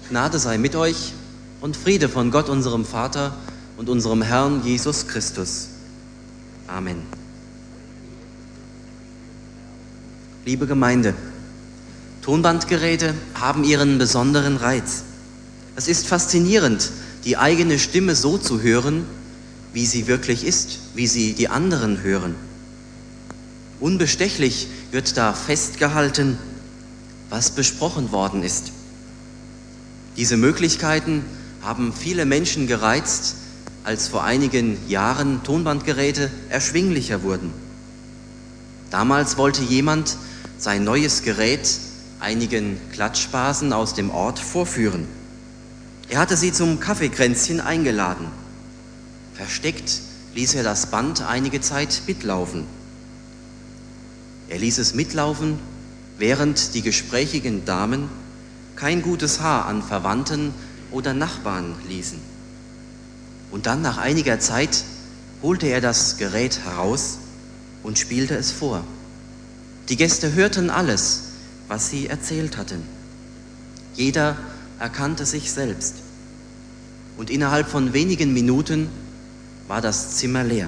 Gnade sei mit euch und Friede von Gott, unserem Vater und unserem Herrn Jesus Christus. Amen. Liebe Gemeinde, Tonbandgeräte haben ihren besonderen Reiz. Es ist faszinierend, die eigene Stimme so zu hören, wie sie wirklich ist, wie sie die anderen hören. Unbestechlich wird da festgehalten, was besprochen worden ist. Diese Möglichkeiten haben viele Menschen gereizt, als vor einigen Jahren Tonbandgeräte erschwinglicher wurden. Damals wollte jemand sein neues Gerät einigen Klatschbasen aus dem Ort vorführen. Er hatte sie zum Kaffeekränzchen eingeladen. Versteckt ließ er das Band einige Zeit mitlaufen. Er ließ es mitlaufen, während die gesprächigen Damen kein gutes Haar an Verwandten oder Nachbarn ließen. Und dann nach einiger Zeit holte er das Gerät heraus und spielte es vor. Die Gäste hörten alles, was sie erzählt hatten. Jeder erkannte sich selbst. Und innerhalb von wenigen Minuten war das Zimmer leer.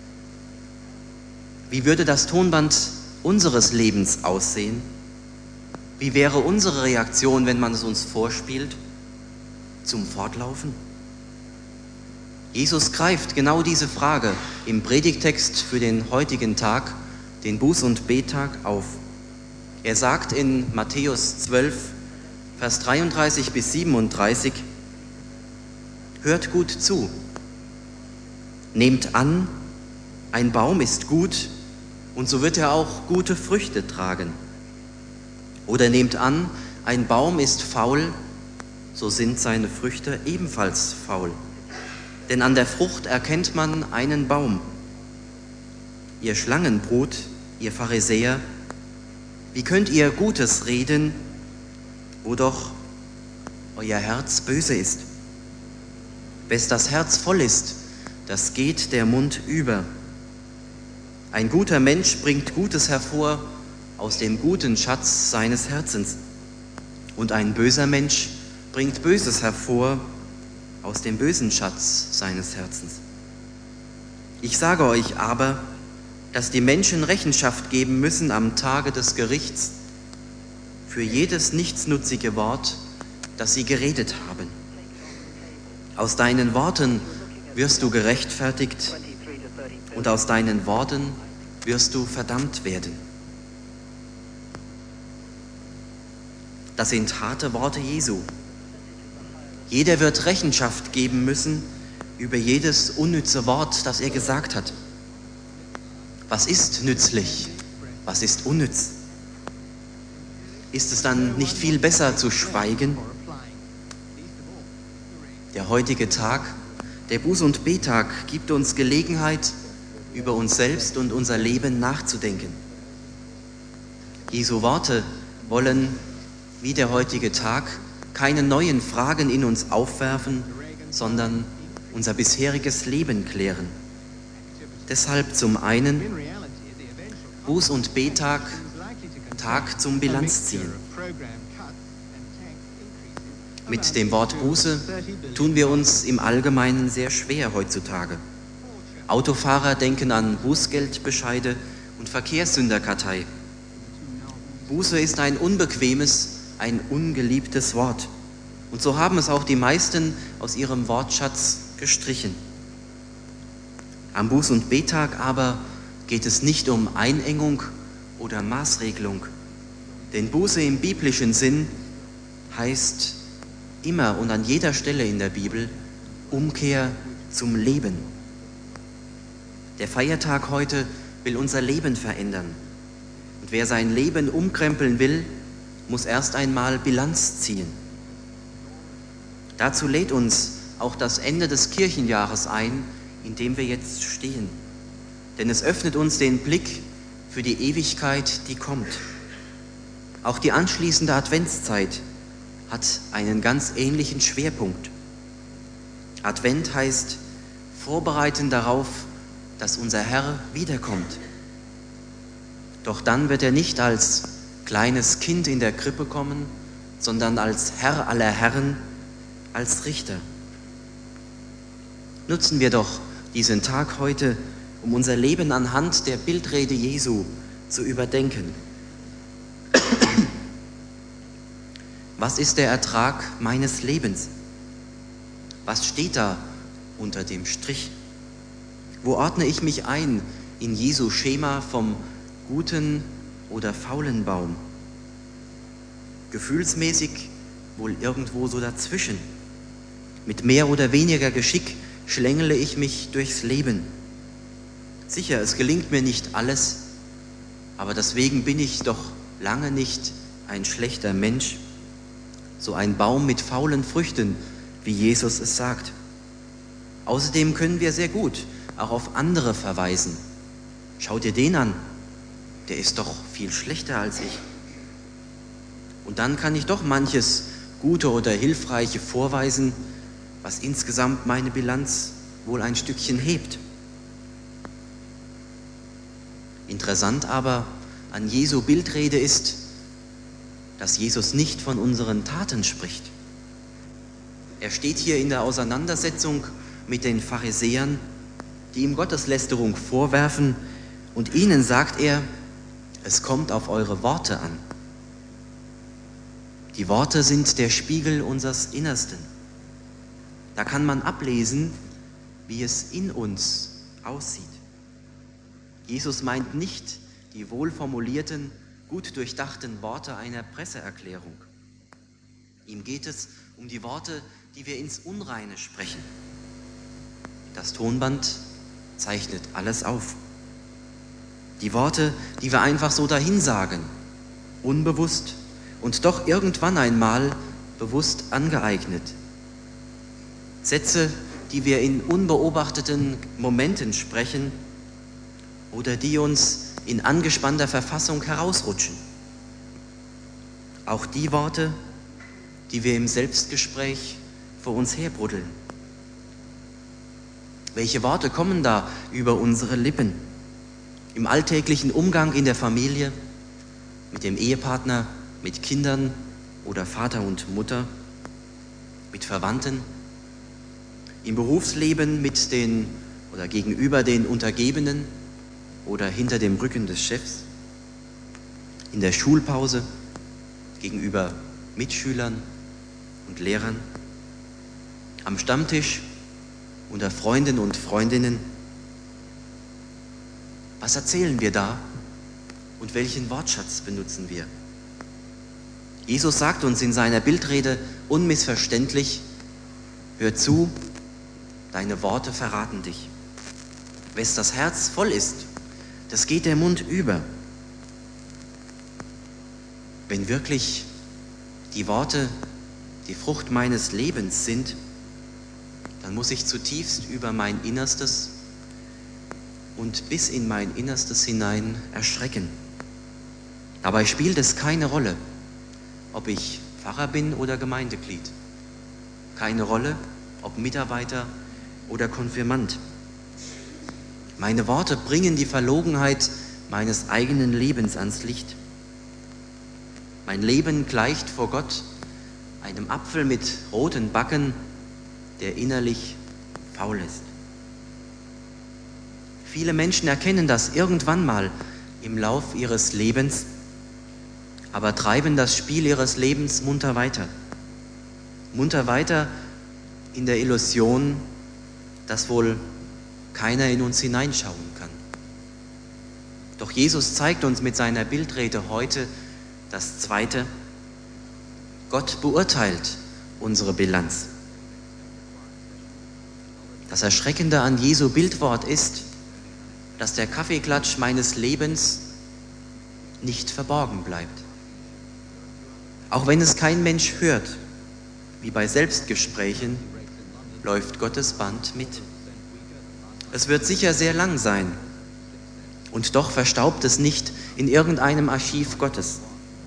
Wie würde das Tonband unseres Lebens aussehen? Wie wäre unsere Reaktion, wenn man es uns vorspielt? Zum Fortlaufen? Jesus greift genau diese Frage im Predigttext für den heutigen Tag, den Buß- und Bettag, auf. Er sagt in Matthäus 12, Vers 33 bis 37, hört gut zu, nehmt an, ein Baum ist gut und so wird er auch gute Früchte tragen. Oder nehmt an, ein Baum ist faul, so sind seine Früchte ebenfalls faul. Denn an der Frucht erkennt man einen Baum. Ihr Schlangenbrut, ihr Pharisäer, wie könnt ihr Gutes reden, wo doch euer Herz böse ist? Wes das Herz voll ist, das geht der Mund über. Ein guter Mensch bringt Gutes hervor aus dem guten Schatz seines Herzens. Und ein böser Mensch bringt Böses hervor aus dem bösen Schatz seines Herzens. Ich sage euch aber, dass die Menschen Rechenschaft geben müssen am Tage des Gerichts für jedes nichtsnutzige Wort, das sie geredet haben. Aus deinen Worten wirst du gerechtfertigt und aus deinen Worten wirst du verdammt werden. Das sind harte Worte Jesu. Jeder wird Rechenschaft geben müssen über jedes unnütze Wort, das er gesagt hat. Was ist nützlich? Was ist unnütz? Ist es dann nicht viel besser zu schweigen? Der heutige Tag, der Buß- und Bettag, gibt uns Gelegenheit, über uns selbst und unser Leben nachzudenken. Jesu Worte wollen, wie der heutige Tag, keine neuen Fragen in uns aufwerfen, sondern unser bisheriges Leben klären. Deshalb zum einen Buß- und Bettag, Tag zum Bilanzziehen. Mit dem Wort Buße tun wir uns im Allgemeinen sehr schwer heutzutage. Autofahrer denken an Bußgeldbescheide und Verkehrssünderkartei. Buße ist ein unbequemes, ein ungeliebtes Wort. Und so haben es auch die meisten aus ihrem Wortschatz gestrichen. Am Buß- und Bettag aber geht es nicht um Einengung oder Maßregelung. Denn Buße im biblischen Sinn heißt immer und an jeder Stelle in der Bibel Umkehr zum Leben. Der Feiertag heute will unser Leben verändern. Und wer sein Leben umkrempeln will, muss erst einmal Bilanz ziehen. Dazu lädt uns auch das Ende des Kirchenjahres ein, in dem wir jetzt stehen. Denn es öffnet uns den Blick für die Ewigkeit, die kommt. Auch die anschließende Adventszeit hat einen ganz ähnlichen Schwerpunkt. Advent heißt vorbereiten darauf, dass unser Herr wiederkommt. Doch dann wird er nicht als kleines Kind in der Krippe kommen, sondern als Herr aller Herren, als Richter. Nutzen wir doch diesen Tag heute, um unser Leben anhand der Bildrede Jesu zu überdenken. Was ist der Ertrag meines Lebens? Was steht da unter dem Strich? Wo ordne ich mich ein in Jesu Schema vom guten oder faulen Baum? Gefühlsmäßig wohl irgendwo so dazwischen. Mit mehr oder weniger Geschick schlängele ich mich durchs Leben. Sicher, es gelingt mir nicht alles, aber deswegen bin ich doch lange nicht ein schlechter Mensch, so ein Baum mit faulen Früchten, wie Jesus es sagt. Außerdem können wir sehr gut auch auf andere verweisen. Schau dir den an, der ist doch viel schlechter als ich. Und dann kann ich doch manches Gute oder Hilfreiche vorweisen, was insgesamt meine Bilanz wohl ein Stückchen hebt. Interessant aber an Jesu Bildrede ist, dass Jesus nicht von unseren Taten spricht. Er steht hier in der Auseinandersetzung mit den Pharisäern, die ihm Gotteslästerung vorwerfen, und ihnen sagt er, es kommt auf eure Worte an. Die Worte sind der Spiegel unseres Innersten. Da kann man ablesen, wie es in uns aussieht. Jesus meint nicht die wohlformulierten, gut durchdachten Worte einer Presseerklärung. Ihm geht es um die Worte, die wir ins Unreine sprechen. Das Tonband zeichnet alles auf. Die Worte, die wir einfach so dahinsagen, unbewusst und doch irgendwann einmal bewusst angeeignet. Sätze, die wir in unbeobachteten Momenten sprechen oder die uns in angespannter Verfassung herausrutschen. Auch die Worte, die wir im Selbstgespräch vor uns herbruddeln. Welche Worte kommen da über unsere Lippen? Im alltäglichen Umgang in der Familie, mit dem Ehepartner, mit Kindern oder Vater und Mutter, mit Verwandten, im Berufsleben mit den oder gegenüber den Untergebenen oder hinter dem Rücken des Chefs, in der Schulpause, gegenüber Mitschülern und Lehrern, am Stammtisch, unter Freunden und Freundinnen. Was erzählen wir da und welchen Wortschatz benutzen wir? Jesus sagt uns in seiner Bildrede unmissverständlich, hör zu, deine Worte verraten dich. Wes das Herz voll ist, das geht der Mund über. Wenn wirklich die Worte die Frucht meines Lebens sind, dann muss ich zutiefst über mein Innerstes und bis in mein Innerstes hinein erschrecken. Dabei spielt es keine Rolle, ob ich Pfarrer bin oder Gemeindeglied. Keine Rolle, ob Mitarbeiter oder Konfirmand. Meine Worte bringen die Verlogenheit meines eigenen Lebens ans Licht. Mein Leben gleicht vor Gott einem Apfel mit roten Backen, der innerlich faul ist. Viele Menschen erkennen das irgendwann mal im Lauf ihres Lebens, aber treiben das Spiel ihres Lebens munter weiter. Munter weiter in der Illusion, dass wohl keiner in uns hineinschauen kann. Doch Jesus zeigt uns mit seiner Bildrede heute das Zweite: Gott beurteilt unsere Bilanz. Das Erschreckende an Jesu Bildwort ist, dass der Kaffeeklatsch meines Lebens nicht verborgen bleibt. Auch wenn es kein Mensch hört, wie bei Selbstgesprächen, läuft Gottes Band mit. Es wird sicher sehr lang sein, und doch verstaubt es nicht in irgendeinem Archiv Gottes.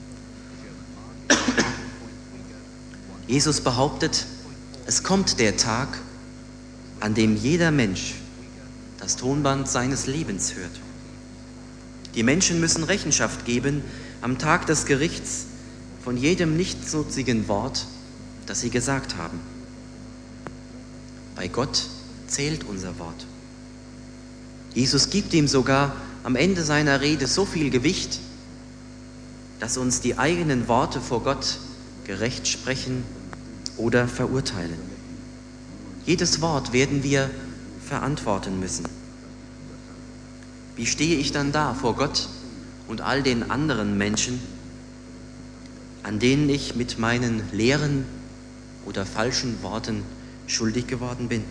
Jesus behauptet, es kommt der Tag, an dem jeder Mensch das Tonband seines Lebens hört. Die Menschen müssen Rechenschaft geben am Tag des Gerichts, von jedem nichtsnutzigen Wort, das sie gesagt haben. Bei Gott zählt unser Wort. Jesus gibt ihm sogar am Ende seiner Rede so viel Gewicht, dass uns die eigenen Worte vor Gott gerecht sprechen oder verurteilen. Jedes Wort werden wir verantworten müssen. Wie stehe ich dann da vor Gott und all den anderen Menschen, an denen ich mit meinen leeren oder falschen Worten schuldig geworden bin?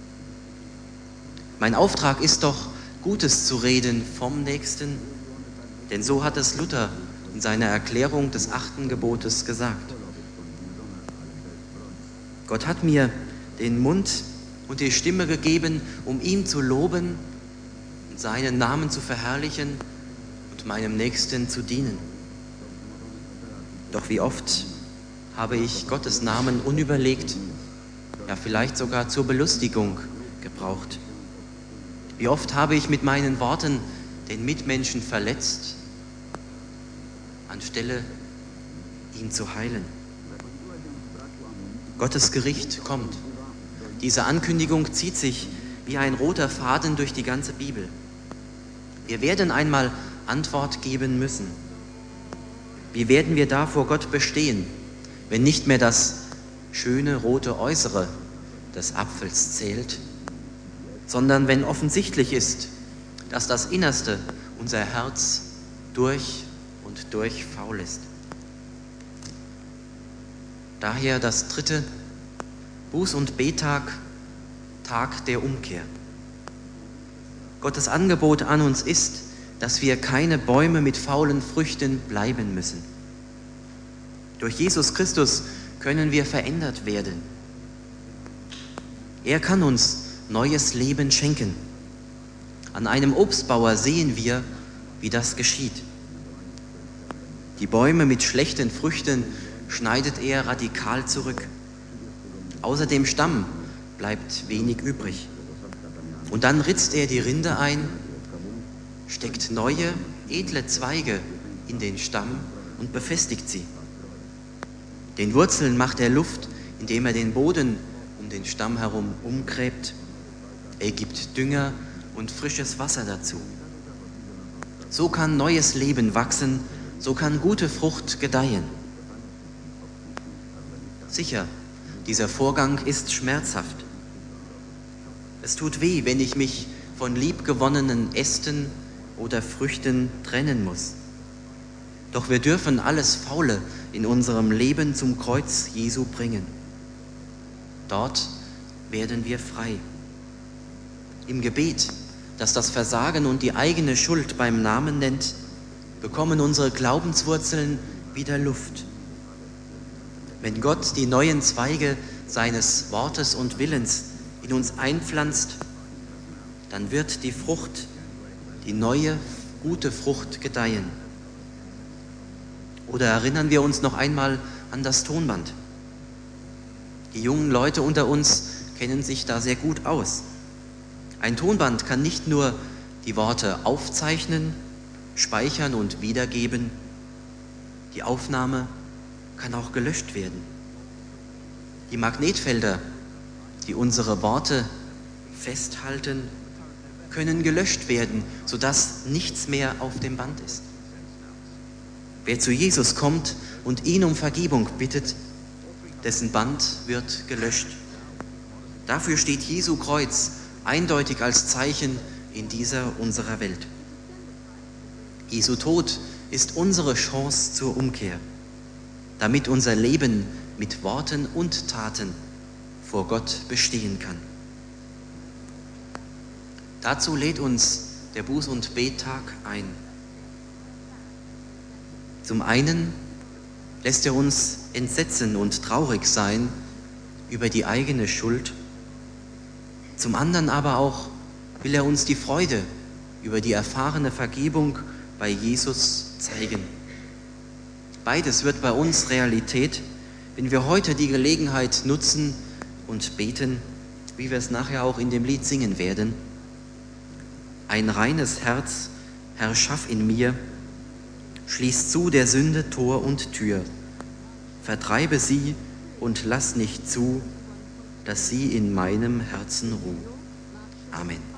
Mein Auftrag ist doch, Gutes zu reden vom Nächsten, denn so hat es Luther in seiner Erklärung des 8. Gebotes gesagt. Gott hat mir den Mund und die Stimme gegeben, um ihn zu loben und seinen Namen zu verherrlichen und meinem Nächsten zu dienen. Doch wie oft habe ich Gottes Namen unüberlegt, ja vielleicht sogar zur Belustigung gebraucht. Wie oft habe ich mit meinen Worten den Mitmenschen verletzt, anstelle ihn zu heilen. Gottes Gericht kommt. Diese Ankündigung zieht sich wie ein roter Faden durch die ganze Bibel. Wir werden einmal Antwort geben müssen. Wie werden wir da vor Gott bestehen, wenn nicht mehr das schöne rote Äußere des Apfels zählt, sondern wenn offensichtlich ist, dass das Innerste, unser Herz, durch und durch faul ist. Daher das 3. Buß- und Bettag, Tag der Umkehr. Gottes Angebot an uns ist, dass wir keine Bäume mit faulen Früchten bleiben müssen. Durch Jesus Christus können wir verändert werden. Er kann uns neues Leben schenken. An einem Obstbauer sehen wir, wie das geschieht. Die Bäume mit schlechten Früchten schneidet er radikal zurück. Außer dem Stamm bleibt wenig übrig. Und dann ritzt er die Rinde ein, steckt neue, edle Zweige in den Stamm und befestigt sie. Den Wurzeln macht er Luft, indem er den Boden um den Stamm herum umgräbt. Er gibt Dünger und frisches Wasser dazu. So kann neues Leben wachsen, so kann gute Frucht gedeihen. Sicher, dieser Vorgang ist schmerzhaft. Es tut weh, wenn ich mich von liebgewonnenen Ästen oder Früchten trennen muss. Doch wir dürfen alles Faule in unserem Leben zum Kreuz Jesu bringen. Dort werden wir frei. Im Gebet, das das Versagen und die eigene Schuld beim Namen nennt, bekommen unsere Glaubenswurzeln wieder Luft. Wenn Gott die neuen Zweige seines Wortes und Willens in uns einpflanzt, dann wird die Frucht, die neue, gute Frucht gedeihen. Oder erinnern wir uns noch einmal an das Tonband. Die jungen Leute unter uns kennen sich da sehr gut aus. Ein Tonband kann nicht nur die Worte aufzeichnen, speichern und wiedergeben. Die Aufnahme kann auch gelöscht werden. Die Magnetfelder, die unsere Worte festhalten, können gelöscht werden, sodass nichts mehr auf dem Band ist. Wer zu Jesus kommt und ihn um Vergebung bittet, dessen Band wird gelöscht. Dafür steht Jesu Kreuz eindeutig als Zeichen in dieser unserer Welt. Jesu Tod ist unsere Chance zur Umkehr, damit unser Leben mit Worten und Taten vor Gott bestehen kann. Dazu lädt uns der Buß- und Bettag ein. Zum einen lässt er uns entsetzen und traurig sein über die eigene Schuld. Zum anderen aber auch will er uns die Freude über die erfahrene Vergebung bei Jesus zeigen. Beides wird bei uns Realität, wenn wir heute die Gelegenheit nutzen und beten, wie wir es nachher auch in dem Lied singen werden. Ein reines Herz, Herr, schaff in mir, schließ zu der Sünde Tor und Tür vertreibe sie und lass nicht zu, dass sie in meinem Herzen ruht. Amen.